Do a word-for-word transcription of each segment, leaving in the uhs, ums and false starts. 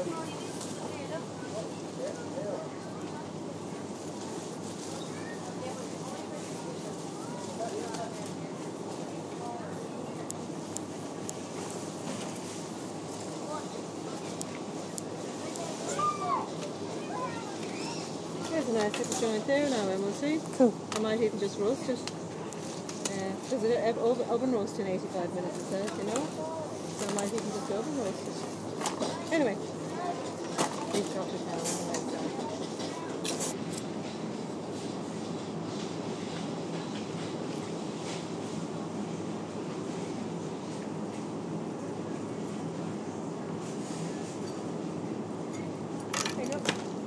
There's a nice little joint there now, Emma, see? Cool. I might even just roast it. Because uh, it oven, oven roast in eighty-five minutes, it says, you know? So I might even just oven roast it. Anyway. We've chopped it now anyway, so. There you go.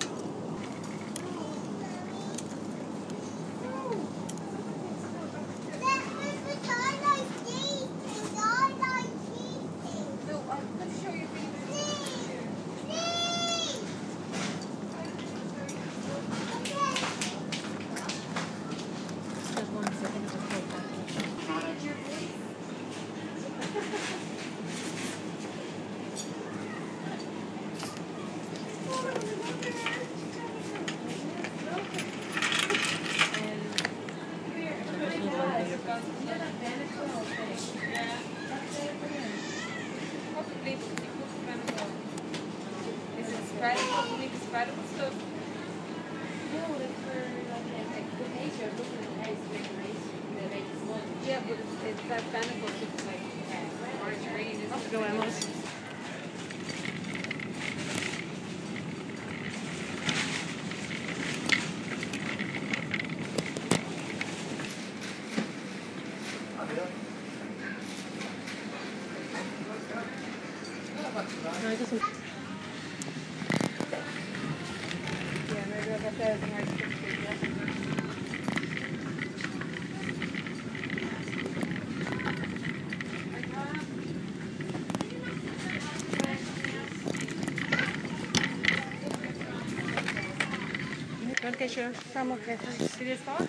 Just one second, I'll just take that. Is it spreadable? Make spreadable stuff? No, that's for like the nature of looking at the house, decoration, they make it small. Yeah, but it's, it's that benefit of like uh, orange green. Isn't Off it? you go, Emma. No, it doesn't. Yeah, maybe I've got that in my picture, yeah. You want to get your I'm okay, thanks. serious thought?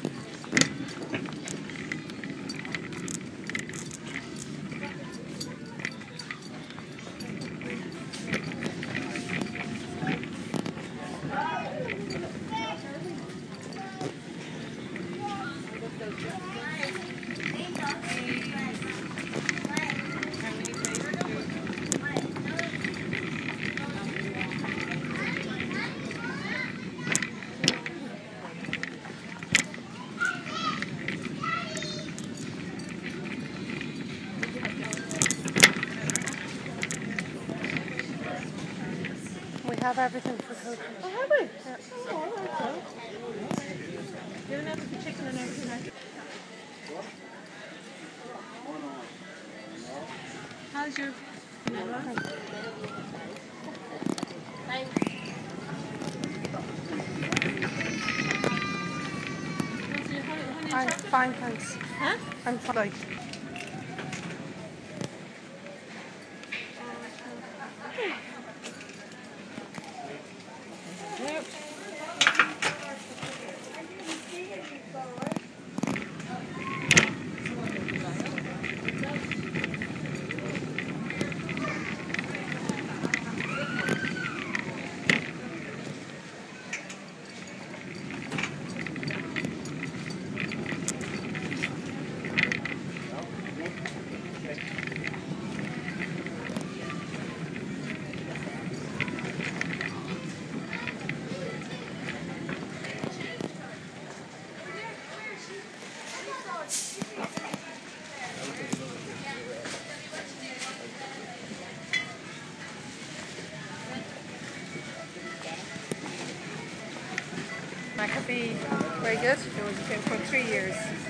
We have everything for cooking. Oh, have we? Yeah. Oh, all right, so. You don't have the chicken and everything, right? How's your... I'm fine, thanks. Huh? I'm fine. Like, Yep. that could be very good. It was the same for three years.